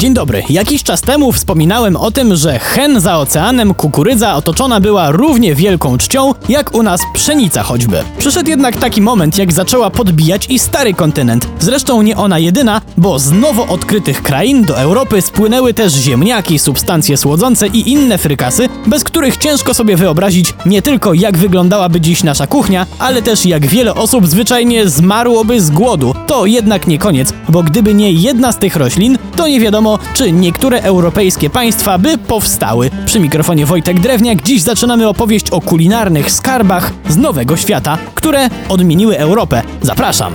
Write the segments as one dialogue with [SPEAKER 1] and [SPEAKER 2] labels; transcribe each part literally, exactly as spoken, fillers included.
[SPEAKER 1] Dzień dobry. Jakiś czas temu wspominałem o tym, że hen za oceanem kukurydza otoczona była równie wielką czcią, jak u nas pszenica choćby. Przyszedł jednak taki moment, jak zaczęła podbijać i stary kontynent. Zresztą nie ona jedyna, bo z nowo odkrytych krain do Europy spłynęły też ziemniaki, substancje słodzące i inne frykasy, bez których ciężko sobie wyobrazić nie tylko jak wyglądałaby dziś nasza kuchnia, ale też jak wiele osób zwyczajnie zmarłoby z głodu. To jednak nie koniec, bo gdyby nie jedna z tych roślin, to nie wiadomo, czy niektóre europejskie państwa by powstały. Przy mikrofonie Wojtek Drewniak, dziś zaczynamy opowieść o kulinarnych skarbach z Nowego Świata, które odmieniły Europę. Zapraszam!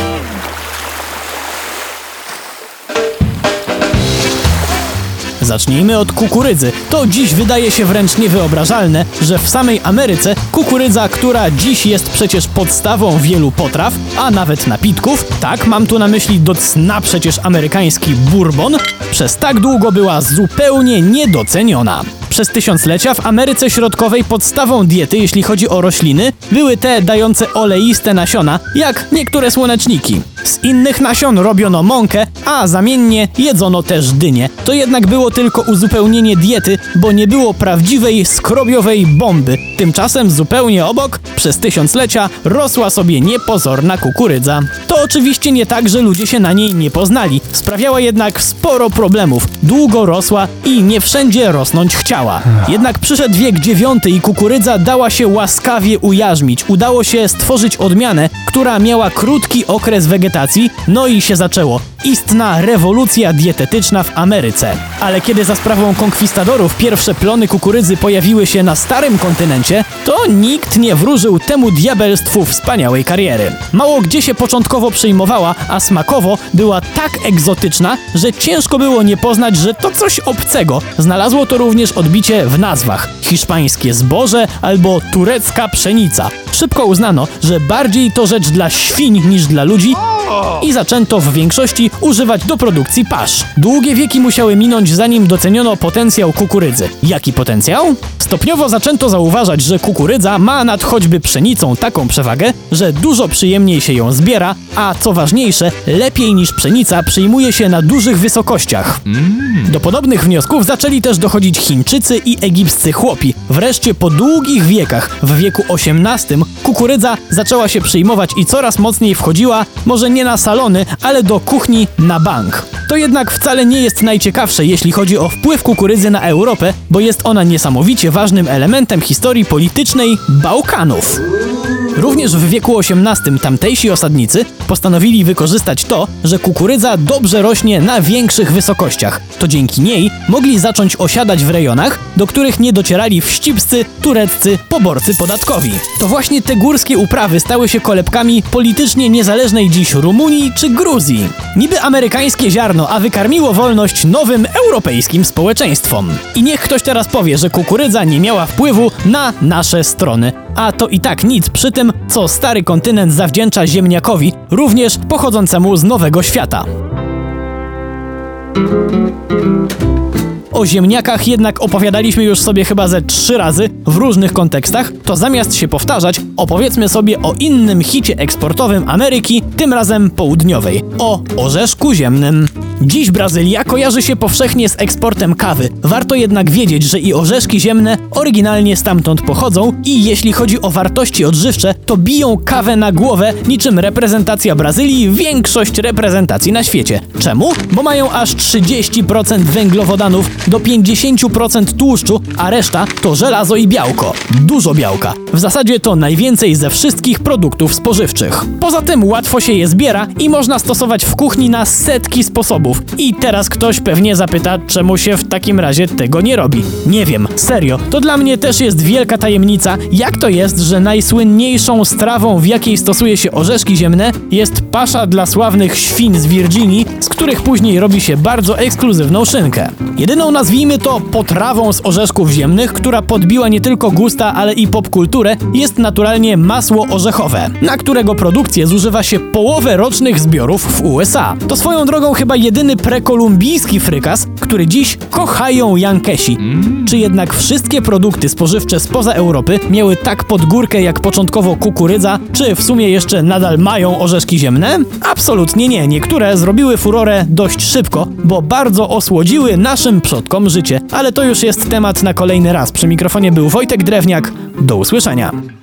[SPEAKER 1] Zacznijmy od kukurydzy. To dziś wydaje się wręcz niewyobrażalne, że w samej Ameryce kukurydza, która dziś jest przecież podstawą wielu potraw, a nawet napitków, tak mam tu na myśli do cna przecież amerykański bourbon, przez tak długo była zupełnie niedoceniona. Przez tysiąclecia w Ameryce Środkowej podstawą diety, jeśli chodzi o rośliny, były te dające oleiste nasiona, jak niektóre słoneczniki. Z innych nasion robiono mąkę, a zamiennie jedzono też dynie. To jednak było tylko uzupełnienie diety, bo nie było prawdziwej skrobiowej bomby. Tymczasem zupełnie obok, przez tysiąclecia, rosła sobie niepozorna kukurydza. To oczywiście nie tak, że ludzie się na niej nie poznali. Sprawiała jednak sporo problemów. Długo rosła i nie wszędzie rosnąć chciała. Jednak przyszedł wiek dziewiąty i kukurydza dała się łaskawie ujarzmić. Udało się stworzyć odmianę, która miała krótki okres wegetacji, no i się zaczęło. Istna rewolucja dietetyczna w Ameryce. Ale kiedy za sprawą konkwistadorów pierwsze plony kukurydzy pojawiły się na starym kontynencie, to nikt nie wróżył temu diabelstwu wspaniałej kariery. Mało gdzie się początkowo przyjmowała, a smakowo była tak egzotyczna, że ciężko było nie poznać, że to coś obcego. Znalazło to również odbicie w nazwach. Hiszpańskie zboże albo turecka pszenica. Szybko uznano, że bardziej to rzecz dla świń niż dla ludzi i zaczęto w większości używać do produkcji pasz. Długie wieki musiały minąć, zanim doceniono potencjał kukurydzy. Jaki potencjał? Stopniowo zaczęto zauważać, że kukurydza ma nad choćby pszenicą taką przewagę, że dużo przyjemniej się ją zbiera, a co ważniejsze, lepiej niż pszenica przyjmuje się na dużych wysokościach. Do podobnych wniosków zaczęli też dochodzić Chińczycy i egipscy chłopi. Wreszcie po długich wiekach, w wieku osiemnastym, kukurydza zaczęła się przyjmować i coraz mocniej wchodziła, może nie na salony, ale do kuchni na bank. To jednak wcale nie jest najciekawsze, jeśli chodzi o wpływ kukurydzy na Europę, bo jest ona niesamowicie ważnym elementem historii politycznej Bałkanów. Również w wieku osiemnastym tamtejsi osadnicy postanowili wykorzystać to, że kukurydza dobrze rośnie na większych wysokościach. To dzięki niej mogli zacząć osiadać w rejonach, do których nie docierali wścibscy, tureccy poborcy podatkowi. To właśnie te górskie uprawy stały się kolebkami politycznie niezależnej dziś Rumunii czy Gruzji. Niby amerykańskie ziarno, a wykarmiło wolność nowym europejskim społeczeństwom. I niech ktoś teraz powie, że kukurydza nie miała wpływu na nasze strony. A to i tak nic przy tym, co stary kontynent zawdzięcza ziemniakowi, również pochodzącemu z Nowego Świata. O ziemniakach jednak opowiadaliśmy już sobie chyba ze trzy razy w różnych kontekstach, to zamiast się powtarzać, opowiedzmy sobie o innym hicie eksportowym Ameryki, tym razem południowej, o orzeszku ziemnym. Dziś Brazylia kojarzy się powszechnie z eksportem kawy. Warto jednak wiedzieć, że i orzeszki ziemne oryginalnie stamtąd pochodzą i jeśli chodzi o wartości odżywcze, to biją kawę na głowę, niczym reprezentacja Brazylii większość reprezentacji na świecie. Czemu? Bo mają aż trzydzieści procent węglowodanów do pięćdziesiąt procent tłuszczu, a reszta to żelazo i białko. Dużo białka. W zasadzie to najwięcej ze wszystkich produktów spożywczych. Poza tym łatwo się je zbiera i można stosować w kuchni na setki sposobów. I teraz ktoś pewnie zapyta, czemu się w takim razie tego nie robi. Nie wiem, serio, to dla mnie też jest wielka tajemnica, jak to jest, że najsłynniejszą strawą, w jakiej stosuje się orzeszki ziemne, jest pasza dla sławnych świń z Virginii, z których później robi się bardzo ekskluzywną szynkę. Jedyną nazwijmy to potrawą z orzeszków ziemnych, która podbiła nie tylko gusta, ale i popkulturę, jest naturalnie masło orzechowe, na którego produkcję zużywa się połowę rocznych zbiorów w U S A. To swoją drogą chyba jedyna jedyny prekolumbijski frykas, który dziś kochają Jankesi. Czy jednak wszystkie produkty spożywcze spoza Europy miały tak pod górkę jak początkowo kukurydza, czy w sumie jeszcze nadal mają orzeszki ziemne? Absolutnie nie. Niektóre zrobiły furorę dość szybko, bo bardzo osłodziły naszym przodkom życie. Ale to już jest temat na kolejny raz. Przy mikrofonie był Wojtek Drewniak. Do usłyszenia.